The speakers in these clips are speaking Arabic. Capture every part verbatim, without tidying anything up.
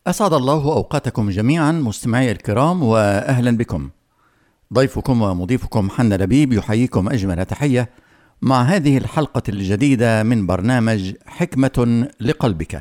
أسعد الله أوقاتكم جميعا مستمعي الكرام، وأهلا بكم. ضيفكم ومضيفكم حنا لبيب يحييكم أجمل تحية مع هذه الحلقة الجديدة من برنامج حكمة لقلبك.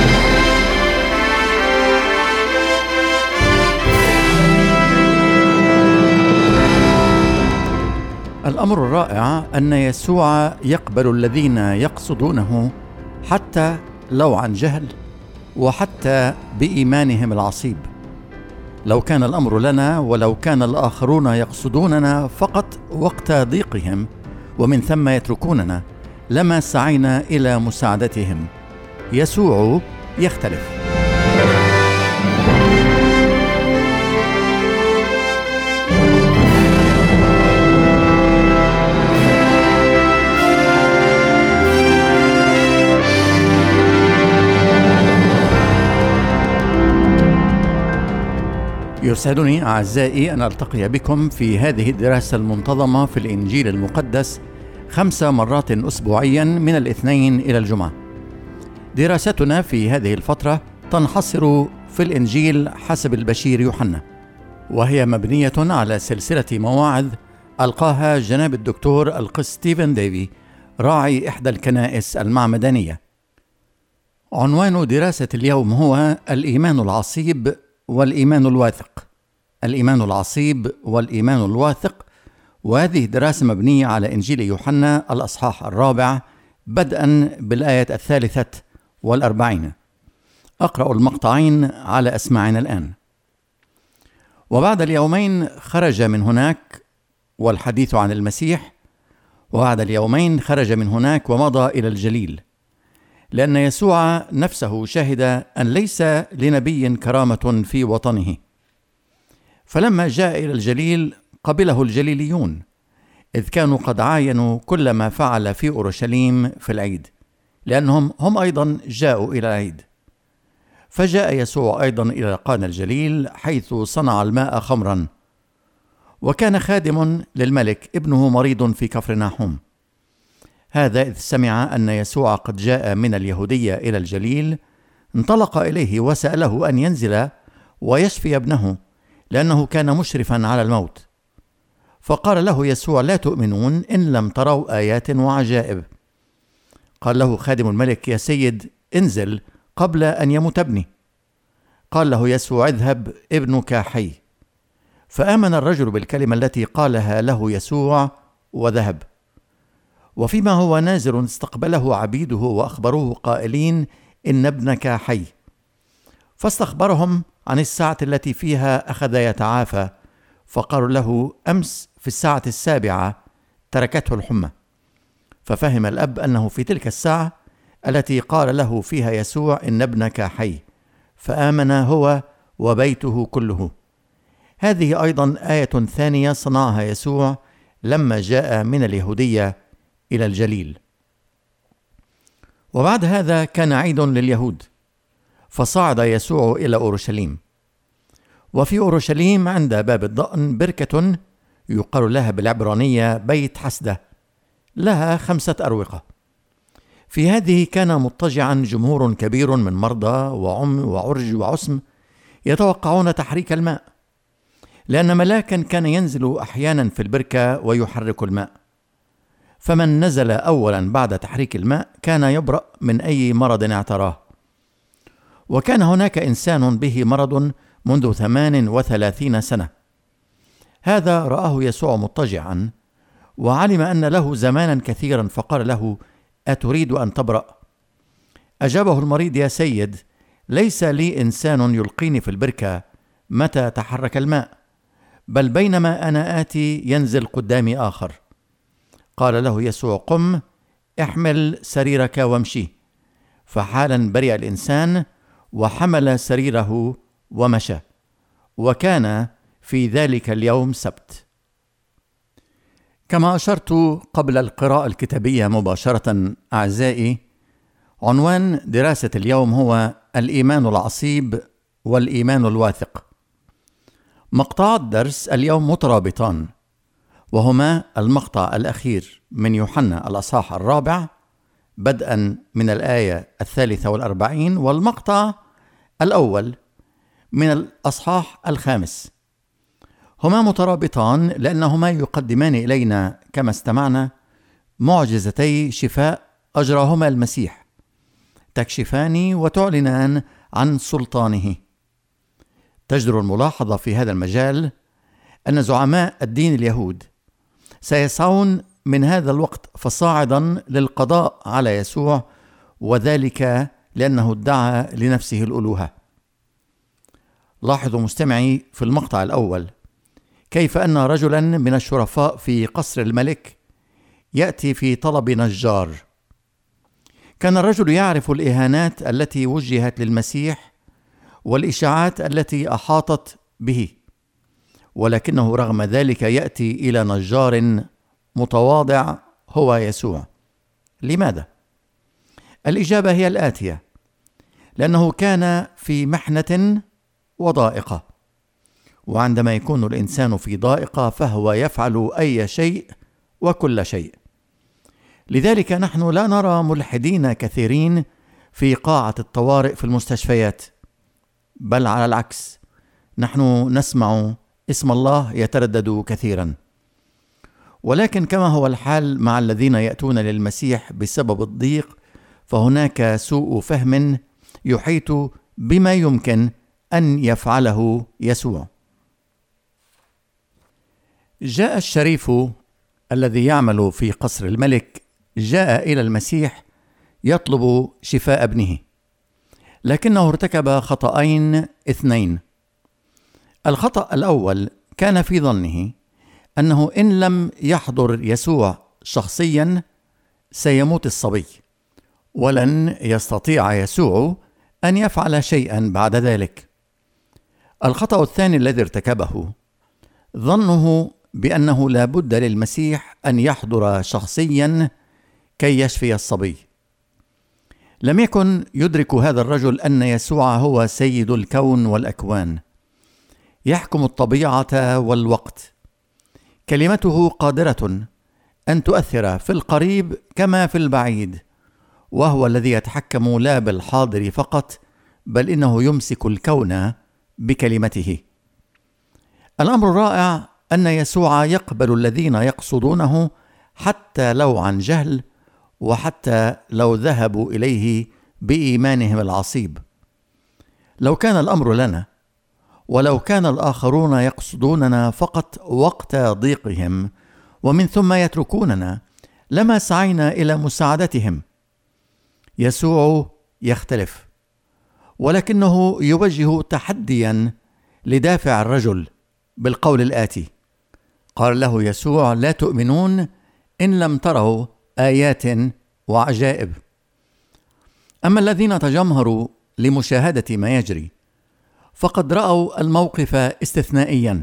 الأمر الرائع أن يسوع يقبل الذين يقصدونه حتى لو عن جهل وحتى بإيمانهم العصيب. لو كان الأمر لنا ولو كان الآخرون يقصدوننا فقط وقت ضيقهم ومن ثم يتركوننا لما سعينا إلى مساعدتهم. يسوع يختلف. يسعدني أعزائي أن ألتقي بكم في هذه الدراسة المنتظمة في الإنجيل المقدس خمس مرات أسبوعيا من الاثنين إلى الجمعة. دراستنا في هذه الفترة تنحصر في الإنجيل حسب البشير يوحنا، وهي مبنية على سلسلة مواعظ ألقاها جناب الدكتور القس ستيفن ديفي راعي إحدى الكنائس المعمدانية. عنوان دراسة اليوم هو الإيمان العصيب والإيمان الواثق. الإيمان العصيب والإيمان الواثق، وهذه دراسة مبنية على إنجيل يوحنا الأصحاح الرابع بدءا بالآية الثالثة والأربعين. أقرأ المقطعين على أسماعنا الآن. وبعد اليومين خرج من هناك والحديث عن المسيح، وبعد اليومين خرج من هناك ومضى إلى الجليل، لأن يسوع نفسه شهد أن ليس لنبي كرامة في وطنه. فلما جاء إلى الجليل قبله الجليليون، إذ كانوا قد عاينوا كل ما فعل في أورشليم في العيد، لأنهم هم أيضا جاءوا إلى العيد. فجاء يسوع أيضا إلى قانا الجليل حيث صنع الماء خمرا. وكان خادم للملك ابنه مريض في كفرناحوم. هذا إذ سمع أن يسوع قد جاء من اليهودية إلى الجليل انطلق إليه وسأله أن ينزل ويشفي ابنه، لأنه كان مشرفا على الموت. فقال له يسوع: لا تؤمنون إن لم تروا آيات وعجائب. قال له خادم الملك: يا سيد، انزل قبل أن يموت ابني. قال له يسوع: اذهب، ابنك حي. فآمن الرجل بالكلمة التي قالها له يسوع وذهب. وفيما هو نازل استقبله عبيده وأخبروه قائلين: إن ابنك حي. فاستخبرهم عن الساعة التي فيها أخذ يتعافى، فقالوا له: أمس في الساعة السابعة تركته الحمى. ففهم الأب أنه في تلك الساعة التي قال له فيها يسوع: إن ابنك حي، فآمن هو وبيته كله. هذه أيضا آية ثانية صنعها يسوع لما جاء من اليهودية إلى الجليل. وبعد هذا كان عيد لليهود، فصعد يسوع إلى أورشليم. وفي أورشليم عند باب الضأن بركة يقال لها بالعبرانية بيت حسدة، لها خمسة أروقة. في هذه كان مضطجعا جمهور كبير من مرضى وعم وعرج وعسم يتوقعون تحريك الماء، لأن ملاكا كان ينزل أحيانا في البركة ويحرك الماء. فمن نزل أولا بعد تحريك الماء كان يبرأ من أي مرض اعتراه. وكان هناك إنسان به مرض منذ ثمان وثلاثين سنة. هذا رآه يسوع مضطجعا وعلم أن له زمانا كثيرا، فقال له: أتريد أن تبرأ؟ أجابه المريض: يا سيد، ليس لي إنسان يلقيني في البركة متى تحرك الماء، بل بينما أنا آتي ينزل قدامي آخر. قال له يسوع: قم، احمل سريرك وامشي. فحالا برئ الإنسان وحمل سريره ومشى. وكان في ذلك اليوم سبت. كما أشرت قبل القراءة الكتابية مباشرة أعزائي، عنوان دراسة اليوم هو الإيمان العصيب والإيمان الواثق. مقطع الدرس اليوم مترابطان، وهما المقطع الأخير من يوحنا الأصحاح الرابع بدءا من الآية الثالثة والأربعين، والمقطع الأول من الأصحاح الخامس. هما مترابطان لأنهما يقدمان إلينا كما استمعنا معجزتي شفاء أجراهما المسيح، تكشفان وتعلنان عن سلطانه. تجدر الملاحظة في هذا المجال أن زعماء الدين اليهود سيسعون من هذا الوقت فصاعدا للقضاء على يسوع، وذلك لأنه ادعى لنفسه الألوهة. لاحظوا مستمعي في المقطع الأول كيف أن رجلا من الشرفاء في قصر الملك يأتي في طلب نجار. كان الرجل يعرف الإهانات التي وجهت للمسيح والإشاعات التي أحاطت به، ولكنه رغم ذلك يأتي إلى نجار متواضع هو يسوع. لماذا؟ الإجابة هي الآتية: لأنه كان في محنة وضائقة، وعندما يكون الإنسان في ضائقة فهو يفعل أي شيء وكل شيء. لذلك نحن لا نرى ملحدين كثيرين في قاعة الطوارئ في المستشفيات، بل على العكس نحن نسمع اسم الله يتردد كثيرا. ولكن كما هو الحال مع الذين يأتون للمسيح بسبب الضيق، فهناك سوء فهم يحيط بما يمكن أن يفعله يسوع. جاء الشريف الذي يعمل في قصر الملك، جاء إلى المسيح يطلب شفاء ابنه، لكنه ارتكب خطأين اثنين. الخطأ الأول كان في ظنه أنه إن لم يحضر يسوع شخصيا سيموت الصبي، ولن يستطيع يسوع أن يفعل شيئا بعد ذلك. الخطأ الثاني الذي ارتكبه ظنه بأنه لا بد للمسيح أن يحضر شخصيا كي يشفي الصبي. لم يكن يدرك هذا الرجل أن يسوع هو سيد الكون والأكوان، يحكم الطبيعة والوقت. كلمته قادرة أن تؤثر في القريب كما في البعيد، وهو الذي يتحكم لا بالحاضر فقط، بل إنه يمسك الكون بكلمته. الأمر الرائع أن يسوع يقبل الذين يقصدونه حتى لو عن جهل، وحتى لو ذهبوا إليه بإيمانهم العصيب. لو كان الأمر لنا، ولو كان الآخرون يقصدوننا فقط وقت ضيقهم ومن ثم يتركوننا، لما سعينا إلى مساعدتهم. يسوع يختلف، ولكنه يوجه تحديا لدافع الرجل بالقول الآتي: قال له يسوع: لا تؤمنون إن لم تروا آيات وعجائب. أما الذين تجمهروا لمشاهدة ما يجري فقد رأوا الموقف استثنائيا.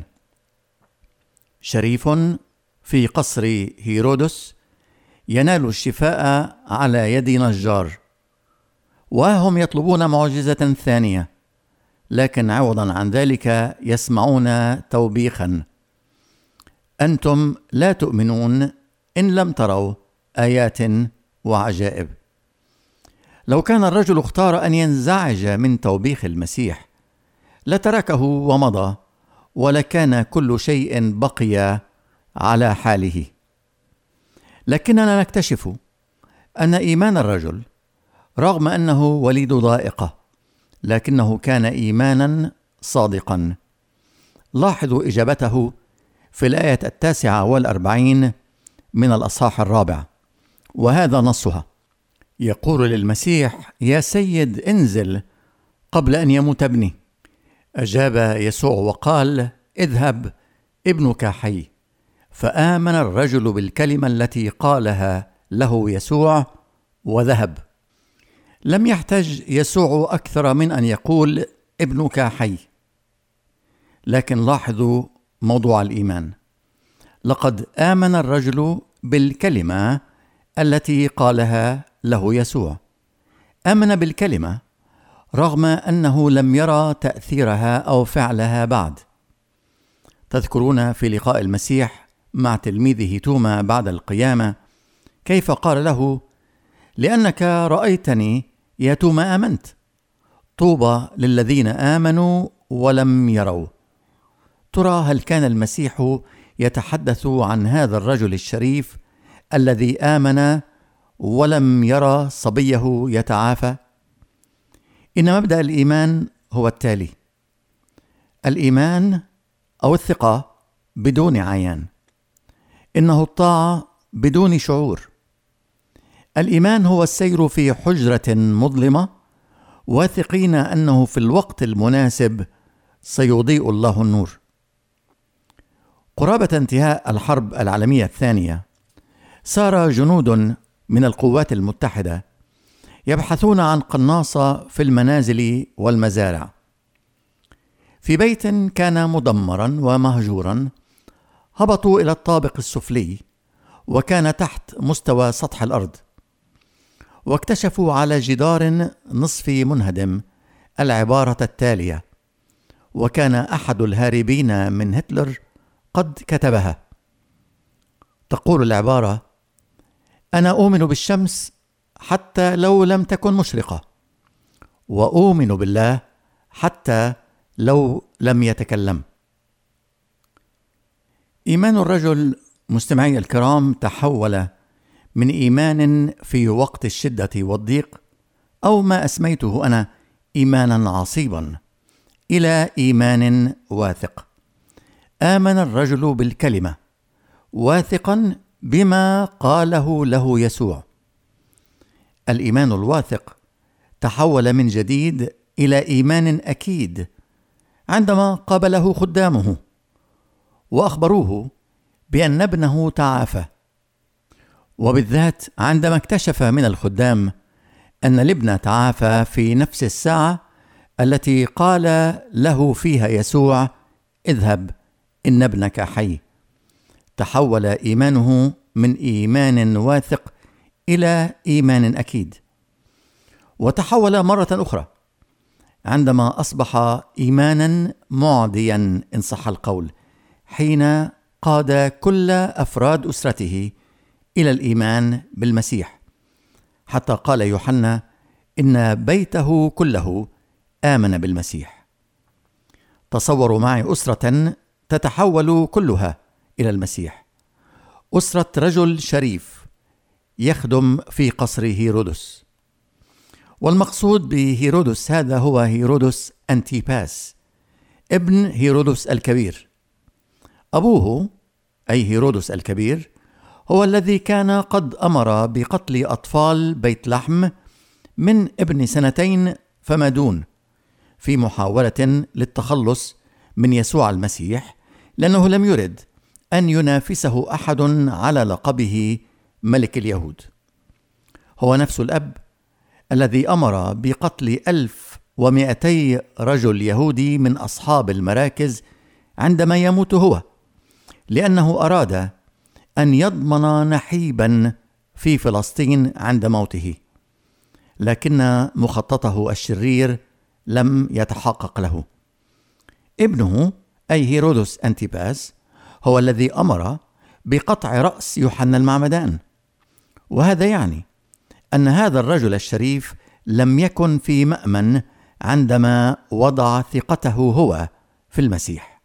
شريف في قصر هيرودس ينال الشفاء على يد نجار، وهم يطلبون معجزة ثانية، لكن عوضا عن ذلك يسمعون توبيخا: أنتم لا تؤمنون إن لم تروا آيات وعجائب. لو كان الرجل اختار أن ينزعج من توبيخ المسيح لتركه ومضى، ولكان كل شيء بقي على حاله. لكننا نكتشف أن إيمان الرجل رغم أنه وليد ضائقة، لكنه كان إيمانا صادقا. لاحظوا إجابته في الآية التاسعة والأربعين من الأصحاح الرابع، وهذا نصها: يقول للمسيح: يا سيد انزل قبل أن يموت ابني. أجاب يسوع وقال: اذهب، ابنك حي. فآمن الرجل بالكلمة التي قالها له يسوع وذهب. لم يحتج يسوع أكثر من أن يقول ابنك حي. لكن لاحظوا موضوع الإيمان: لقد آمن الرجل بالكلمة التي قالها له يسوع. آمن بالكلمة رغم أنه لم يرى تأثيرها أو فعلها بعد. تذكرون في لقاء المسيح مع تلميذه توما بعد القيامة كيف قال له: لأنك رأيتني يا توما آمنت، طوبى للذين آمنوا ولم يروا. ترى هل كان المسيح يتحدث عن هذا الرجل الشريف الذي آمن ولم يرى صبيه يتعافى؟ إن مبدأ الإيمان هو التالي: الإيمان أو الثقة بدون عيان، إنه الطاعة بدون شعور. الإيمان هو السير في حجرة مظلمة واثقين أنه في الوقت المناسب سيضيء الله النور. قرابة انتهاء الحرب العالمية الثانية سار جنود من القوات المتحدة يبحثون عن قناصة في المنازل والمزارع. في بيت كان مدمرا ومهجورا هبطوا إلى الطابق السفلي وكان تحت مستوى سطح الأرض، واكتشفوا على جدار نصف منهدم العبارة التالية، وكان أحد الهاربين من هتلر قد كتبها. تقول العبارة: أنا أؤمن بالشمس حتى لو لم تكن مشرقة، وأؤمن بالله حتى لو لم يتكلم. إيمان الرجل مستمعي الكرام تحول من إيمان في وقت الشدة والضيق، أو ما أسميته أنا إيمانا عصيبا، إلى إيمان واثق. آمن الرجل بالكلمة واثقا بما قاله له يسوع. الإيمان الواثق تحول من جديد إلى إيمان أكيد عندما قابله خدامه وأخبروه بأن ابنه تعافى، وبالذات عندما اكتشف من الخدام أن الابن تعافى في نفس الساعة التي قال له فيها يسوع: اذهب إن ابنك حي. تحول إيمانه من إيمان واثق إلى إيمان أكيد. وتحول مرة أخرى عندما أصبح إيمانا معديا إن صح القول، حين قاد كل أفراد أسرته إلى الإيمان بالمسيح، حتى قال يوحنا إن بيته كله آمن بالمسيح. تصوروا معي أسرة تتحول كلها إلى المسيح، أسرة رجل شريف يخدم في قصر هيرودس. والمقصود بهيرودس هذا هو هيرودس أنتيباس ابن هيرودس الكبير. أبوه أي هيرودس الكبير هو الذي كان قد أمر بقتل أطفال بيت لحم من ابن سنتين فما دون، في محاولة للتخلص من يسوع المسيح، لأنه لم يرد أن ينافسه أحد على لقبه ملك اليهود. هو نفس الأب الذي أمر بقتل ألف ومئتي رجل يهودي من أصحاب المراكز عندما يموت هو، لأنه أراد أن يضمن نحيبا في فلسطين عند موته، لكن مخططه الشرير لم يتحقق له. ابنه أي هيرودس أنتيباس هو الذي أمر بقطع رأس يوحنا المعمدان، وهذا يعني أن هذا الرجل الشريف لم يكن في مأمن عندما وضع ثقته هو في المسيح.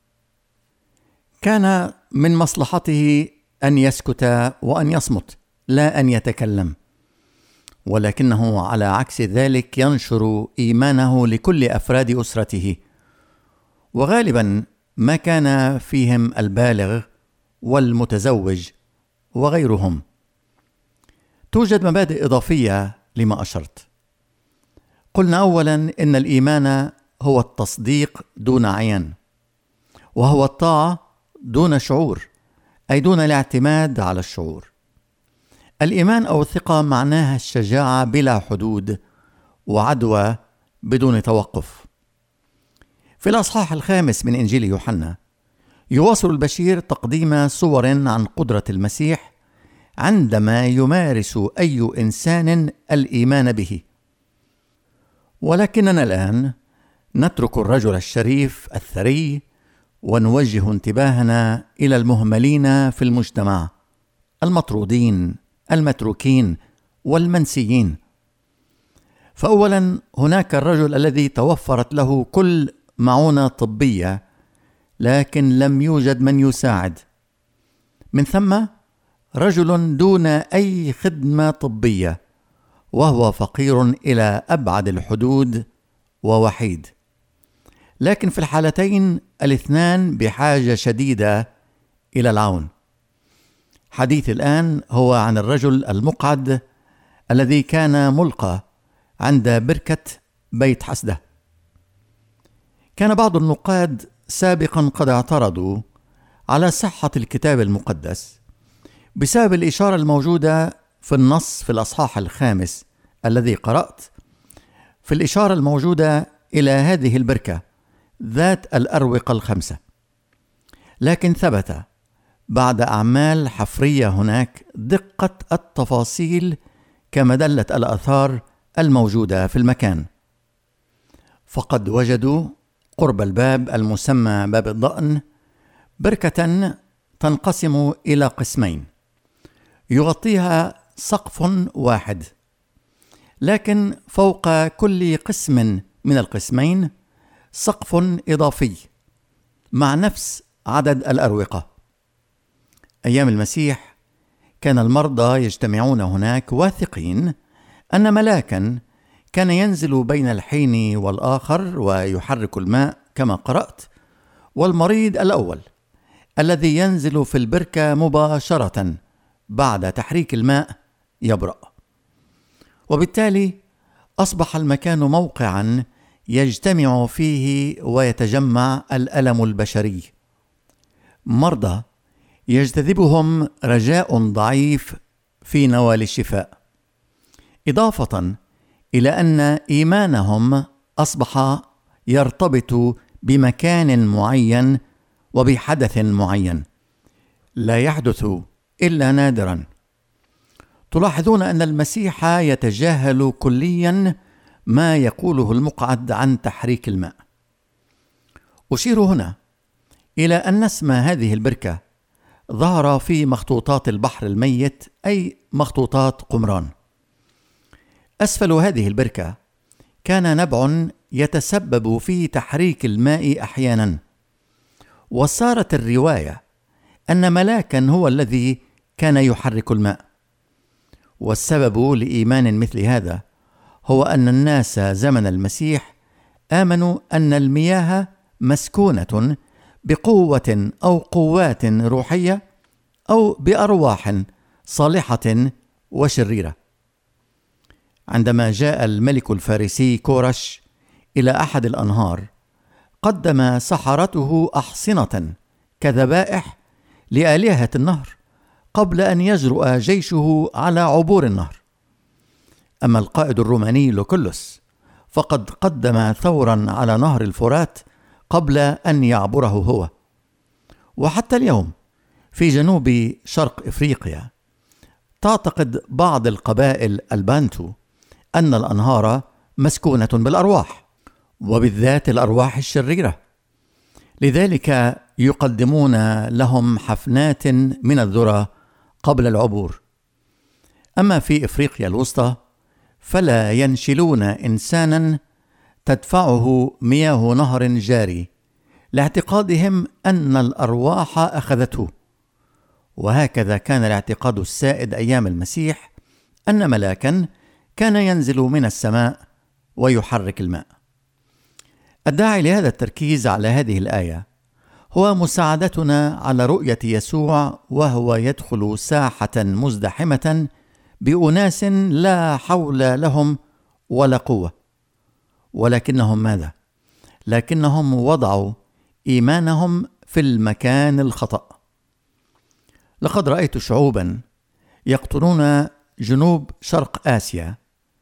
كان من مصلحته أن يسكت وأن يصمت، لا أن يتكلم، ولكنه على عكس ذلك ينشر إيمانه لكل أفراد أسرته، وغالبا ما كان فيهم البالغ والمتزوج وغيرهم. توجد مبادئ إضافية لما أشرت. قلنا أولا إن الإيمان هو التصديق دون عيان، وهو الطاعة دون شعور، أي دون الاعتماد على الشعور. الإيمان أو الثقة معناها الشجاعة بلا حدود وعدوى بدون توقف. في الأصحاح الخامس من إنجيل يوحنا يواصل البشير تقديم صور عن قدرة المسيح عندما يمارس أي إنسان الإيمان به. ولكننا الآن نترك الرجل الشريف الثري ونوجه انتباهنا إلى المهملين في المجتمع، المطرودين، المتروكين والمنسيين. فأولا هناك الرجل الذي توفرت له كل معونة طبية لكن لم يوجد من يساعد. من ثم رجل دون أي خدمة طبية وهو فقير إلى أبعد الحدود ووحيد. لكن في الحالتين الاثنان بحاجة شديدة إلى العون. حديث الآن هو عن الرجل المقعد الذي كان ملقى عند بركة بيت حسده. كان بعض النقاد سابقا قد اعترضوا على صحة الكتاب المقدس بسبب الإشارة الموجودة في النص في الأصحاح الخامس الذي قرأت، في الإشارة الموجودة إلى هذه البركة ذات الأروقة الخمسة. لكن ثبت بعد أعمال حفرية هناك دقة التفاصيل كما دلت الآثار الموجودة في المكان، فقد وجدوا قرب الباب المسمى باب الضأن بركة تنقسم إلى قسمين يغطيها سقف واحد، لكن فوق كل قسم من القسمين سقف إضافي مع نفس عدد الأروقة. أيام المسيح كان المرضى يجتمعون هناك واثقين أن ملاكا كان ينزل بين الحين والآخر ويحرك الماء كما قرأت، والمريض الأول الذي ينزل في البركة مباشرة بعد تحريك الماء يبرأ. وبالتالي أصبح المكان موقعا يجتمع فيه ويتجمع الألم البشري. مرضى يجتذبهم رجاء ضعيف في نوال الشفاء، إضافة إلى أن إيمانهم أصبح يرتبط بمكان معين وبحدث معين لا يحدث إلا نادرا. تلاحظون أن المسيح يتجاهل كليا ما يقوله المقعد عن تحريك الماء. أشير هنا إلى أن اسم هذه البركة ظهر في مخطوطات البحر الميت، أي مخطوطات قمران. أسفل هذه البركة كان نبع يتسبب في تحريك الماء أحيانا، وصارت الرواية أن ملاكا هو الذي كان يحرك الماء. والسبب لإيمان مثل هذا هو أن الناس زمن المسيح آمنوا أن المياه مسكونة بقوة أو قوات روحية أو بأرواح صالحة وشريرة. عندما جاء الملك الفارسي كورش إلى أحد الأنهار قدم سحرته أحصنة كذبائح لآلهة النهر قبل أن يجرؤ جيشه على عبور النهر. أما القائد الروماني لوكولوس فقد قدم ثورا على نهر الفرات قبل أن يعبره هو. وحتى اليوم في جنوب شرق إفريقيا تعتقد بعض القبائل البانتو أن الأنهار مسكونة بالأرواح، وبالذات الأرواح الشريرة، لذلك يقدمون لهم حفنات من الذرة قبل العبور. أما في إفريقيا الوسطى فلا ينشلون إنسانا تدفعه مياه نهر جاري لاعتقادهم أن الأرواح أخذته. وهكذا كان الاعتقاد السائد أيام المسيح أن ملاكا كان ينزل من السماء ويحرك الماء. الداعي لهذا التركيز على هذه الآية هو مساعدتنا على رؤية يسوع وهو يدخل ساحة مزدحمة بأناس لا حول لهم ولا قوة، ولكنهم ماذا؟ لكنهم وضعوا إيمانهم في المكان الخطأ. لقد رأيت شعوبا يقطنون جنوب شرق آسيا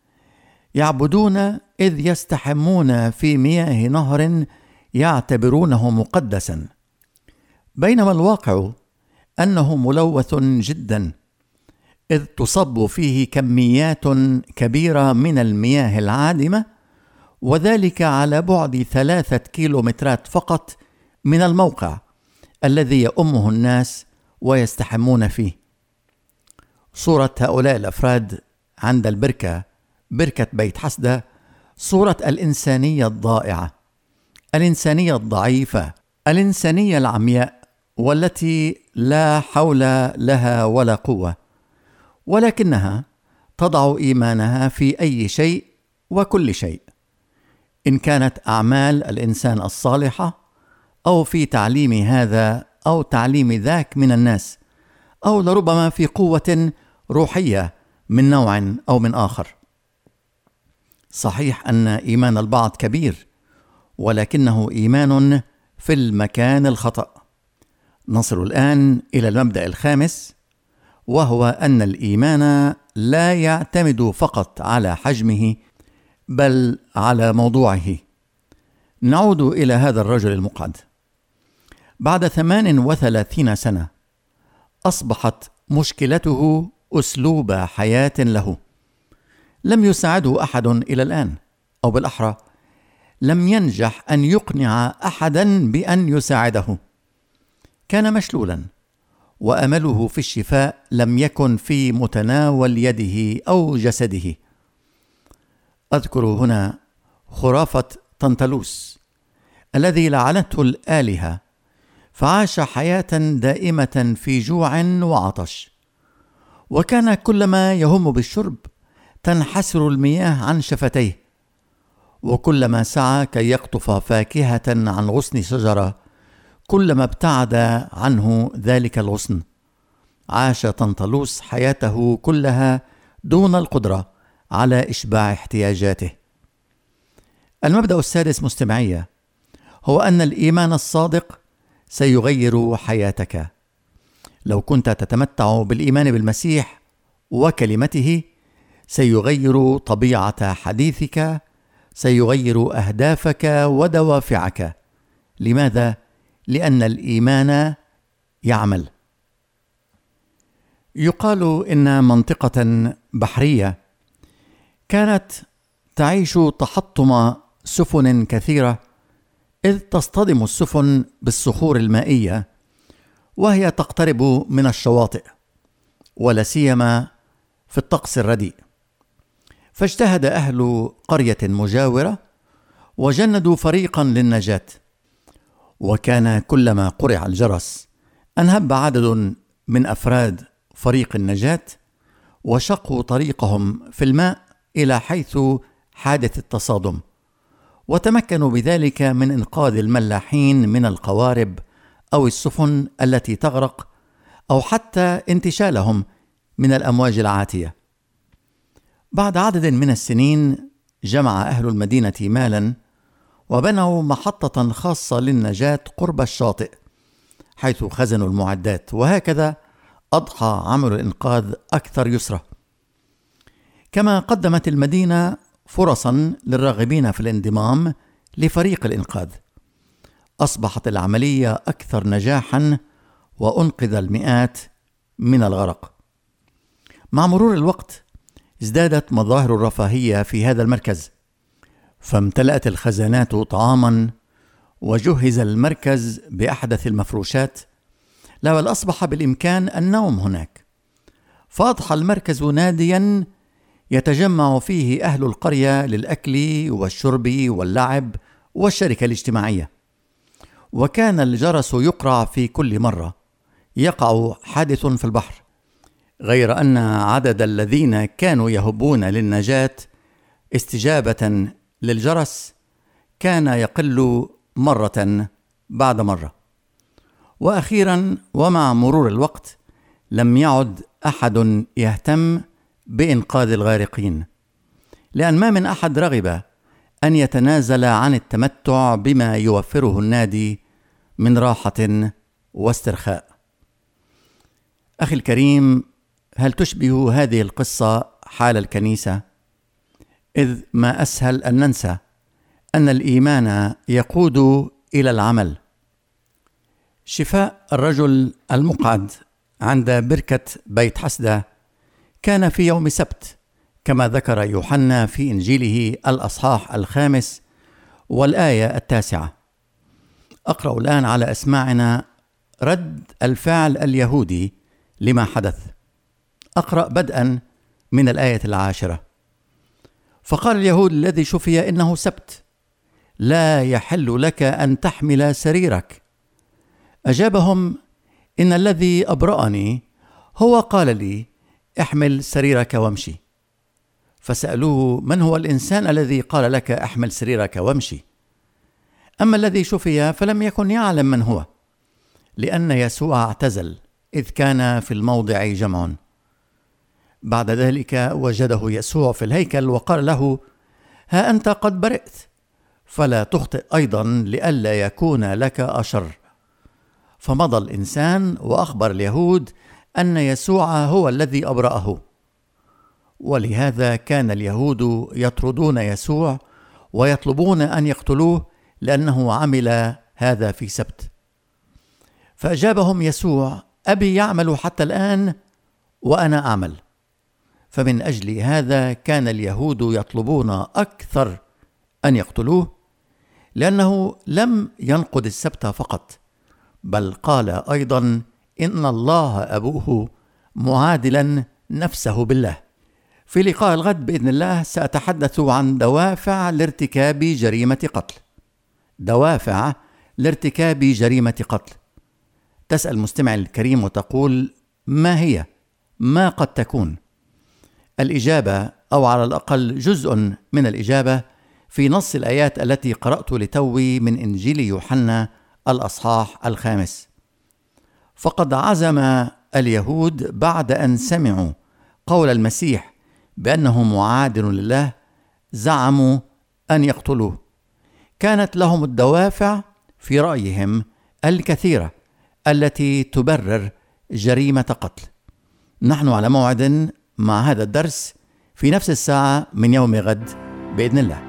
يعبدون إذ يستحمون في مياه نهر يعتبرونه مقدسا، بينما الواقع أنه ملوث جدا، إذ تصب فيه كميات كبيرة من المياه العادمة، وذلك على بعد ثلاثة كيلومترات فقط من الموقع الذي يؤمه الناس ويستحمون فيه. صورة هؤلاء الأفراد عند البركة بركة بيت حسدة صورة الإنسانية الضائعة، الإنسانية الضعيفة، الإنسانية العمياء، والتي لا حول لها ولا قوة، ولكنها تضع إيمانها في أي شيء وكل شيء، إن كانت أعمال الإنسان الصالحة أو في تعليم هذا أو تعليم ذاك من الناس، أو لربما في قوة روحية من نوع أو من آخر. صحيح أن إيمان البعض كبير، ولكنه إيمان في المكان الخطأ. نصل الآن إلى المبدأ الخامس، وهو أن الإيمان لا يعتمد فقط على حجمه بل على موضوعه. نعود إلى هذا الرجل المقعد. بعد ثمان وثلاثين سنة أصبحت مشكلته أسلوب حياة له. لم يساعده أحد إلى الآن، أو بالأحرى لم ينجح أن يقنع أحدا بأن يساعده. كان مشلولا، وأمله في الشفاء لم يكن في متناول يده أو جسده. أذكر هنا خرافة طنطلوس الذي لعنته الآلهة، فعاش حياة دائمة في جوع وعطش، وكان كلما يهم بالشرب تنحسر المياه عن شفتيه، وكلما سعى كي يقطف فاكهة عن غصن شجرة كلما ابتعد عنه ذلك الغصن. عاش طنطلوس حياته كلها دون القدرة على إشباع احتياجاته. المبدأ السادس مستمعية هو أن الإيمان الصادق سيغير حياتك. لو كنت تتمتع بالإيمان بالمسيح وكلمته سيغير طبيعة حديثك، سيغير أهدافك ودوافعك. لماذا؟ لأن الإيمان يعمل. يقال إن منطقة بحرية كانت تعيش تحطم سفن كثيرة، إذ تصطدم السفن بالصخور المائية وهي تقترب من الشواطئ، ولا سيما في الطقس الرديء. فاجتهد أهل قرية مجاورة وجندوا فريقا للنجاة، وكان كلما قرع الجرس أنهب عدد من أفراد فريق النجاة وشقوا طريقهم في الماء إلى حيث حادث التصادم، وتمكنوا بذلك من إنقاذ الملاحين من القوارب أو السفن التي تغرق، أو حتى انتشالهم من الأمواج العاتية. بعد عدد من السنين جمع أهل المدينة مالا وبنوا محطة خاصة للنجاة قرب الشاطئ حيث خزنوا المعدات، وهكذا أضحى عمل الإنقاذ أكثر يسرا. كما قدمت المدينة فرصا للراغبين في الانضمام لفريق الإنقاذ. أصبحت العملية أكثر نجاحا وأنقذ المئات من الغرق. مع مرور الوقت ازدادت مظاهر الرفاهية في هذا المركز، فامتلأت الخزانات طعاما وجهز المركز بأحدث المفروشات، لا بل أصبح بالإمكان النوم هناك. فأضحى المركز ناديا يتجمع فيه أهل القرية للأكل والشرب واللعب والشركة الاجتماعية. وكان الجرس يقرع في كل مرة يقع حادث في البحر، غير أن عدد الذين كانوا يهبون للنجاة استجابة للجرس كان يقل مرة بعد مرة. وأخيرا ومع مرور الوقت لم يعد أحد يهتم بإنقاذ الغارقين، لأن ما من أحد رغب أن يتنازل عن التمتع بما يوفره النادي من راحة واسترخاء. أخي الكريم، هل تشبه هذه القصة حال الكنيسة؟ إذ ما أسهل أن ننسى أن الإيمان يقود إلى العمل. شفاء الرجل المقعد عند بركة بيت حسدة كان في يوم سبت، كما ذكر يوحنا في إنجيله الأصحاح الخامس والآية التاسعة. أقرأ الآن على أسماعنا رد الفعل اليهودي لما حدث. أقرأ بدءا من الآية العاشرة. فقال اليهود الذي شفي: إنه سبت، لا يحل لك أن تحمل سريرك. أجابهم: إن الذي أبرأني هو قال لي: احمل سريرك وامشي. فسألوه: من هو الإنسان الذي قال لك احمل سريرك وامشي؟ أما الذي شفي فلم يكن يعلم من هو، لأن يسوع اعتزل إذ كان في الموضع جمع. بعد ذلك وجده يسوع في الهيكل وقال له: ها أنت قد برئت، فلا تخطئ أيضا لئلا يكون لك أشر. فمضى الإنسان وأخبر اليهود أن يسوع هو الذي أبرأه. ولهذا كان اليهود يطردون يسوع ويطلبون أن يقتلوه، لأنه عمل هذا في سبت. فأجابهم يسوع: أبي يعمل حتى الآن وأنا أعمل. فمن أجل هذا كان اليهود يطلبون أكثر أن يقتلوه، لأنه لم ينقض السبت فقط، بل قال أيضا: إن الله أبوه معادلا نفسه بالله. في لقاء الغد بإذن الله سأتحدث عن دوافع لارتكاب جريمة قتل. دوافع لارتكاب جريمة قتل. تسأل المستمع الكريم وتقول: ما هي؟ ما قد تكون؟ الإجابة، أو على الأقل جزء من الإجابة، في نص الآيات التي قرأت لتوي من إنجيل يوحنا الأصحاح الخامس. فقد عزم اليهود بعد أن سمعوا قول المسيح بأنه معاد لله، زعموا أن يقتلوه. كانت لهم الدوافع في رأيهم الكثيرة التي تبرر جريمة قتل. نحن على موعد مع هذا الدرس في نفس الساعة من يوم غد بإذن الله.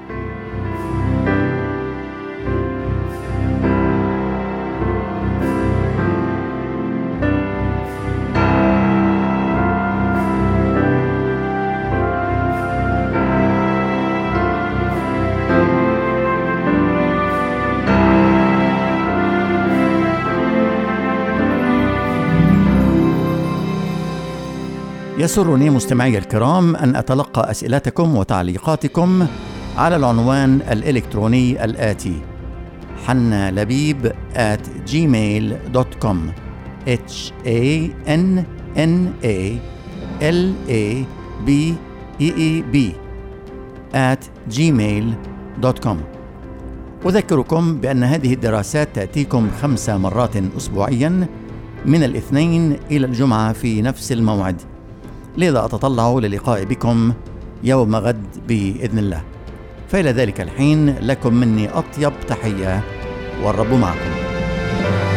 يسرني مستمعي الكرام أن أتلقى أسئلتكم وتعليقاتكم على العنوان الإلكتروني الآتي: حنا لبيب آت جيميل دوت كوم H A N N A L A B E E B آت جيميل دوت كوم. أذكركم بأن هذه الدراسات تأتيكم خمس مرات أسبوعيا من الاثنين إلى الجمعة في نفس الموعد، لذا أتطلع للقاء بكم يوم غد بإذن الله. فإلى ذلك الحين لكم مني أطيب تحية، والرب معكم.